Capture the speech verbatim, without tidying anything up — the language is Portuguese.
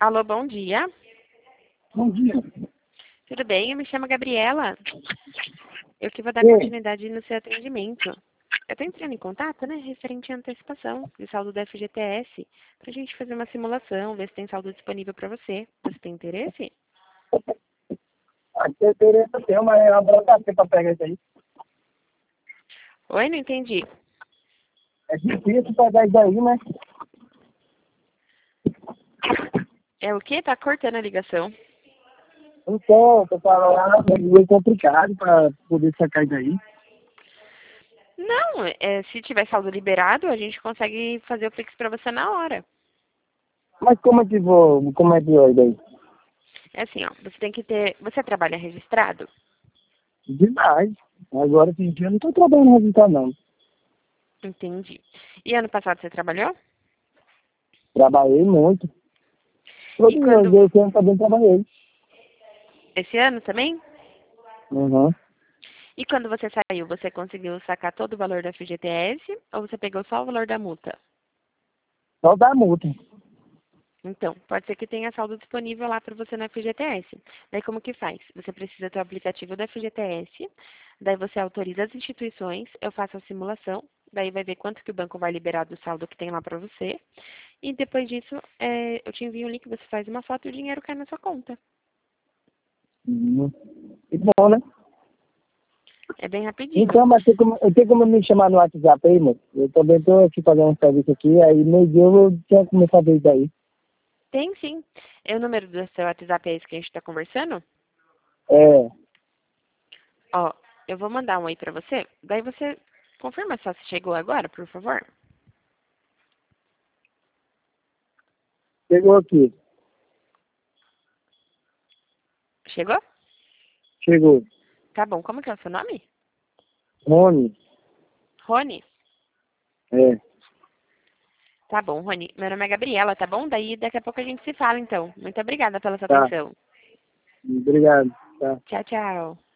Alô, bom dia. Bom dia. Tudo bem? Eu me chamo Gabriela. Eu que vou dar Oi. continuidade no seu atendimento. Eu estou entrando em contato, né, referente à antecipação de saldo da F G T S, para a gente fazer uma simulação, ver se tem saldo disponível para você. Você tem interesse? Aqui eu teria que ter uma, uma burocracia para pegar isso aí. Oi, não entendi. É difícil pegar isso aí, né? É o quê? Tá cortando a ligação. Então, tô falando, é meio complicado para poder sacar isso aí. Não, é, se tiver saldo liberado, a gente consegue fazer o Pix para você na hora. Mas como é que vou, como é que vai daí? É assim, ó, você tem que ter... Você trabalha registrado? Demais. Agora, esse dia eu não tô trabalhando no resultado, não. Entendi. E ano passado você trabalhou? Trabalhei muito. E Todos os quando... meus eu também trabalhei. Esse ano também? Uhum. E quando você saiu, você conseguiu sacar todo o valor da F G T S ou você pegou só o valor da multa? Só dá multa. Então, pode ser que tenha saldo disponível lá para você na F G T S. Daí como que faz? Você precisa ter o aplicativo da F G T S, daí você autoriza as instituições, eu faço a simulação, daí vai ver quanto que o banco vai liberar do saldo que tem lá para você. E depois disso, é, eu te envio um link, você faz uma foto e o dinheiro cai na sua conta. Uhum. E bom, né? É bem rapidinho. Então, mas tem como, eu tenho como me chamar no WhatsApp aí, moço? Eu também tô aqui fazendo um serviço aqui, aí meio dia eu tinha que começar a ver isso aí. Tem sim. É o número do seu WhatsApp é esse que a gente está conversando? É, Ó, eu vou mandar um aí pra você. Daí você confirma só se chegou agora, por favor. chegou aqui. Chegou? Chegou. Tá bom. Como que é o seu nome? Rony. Rony? É, Tá bom, Rony. Meu nome é Gabriela, tá bom? Daí daqui a pouco a gente se fala, então. Muito obrigada pela sua tá. atenção. Obrigado. Tá. Tchau, tchau.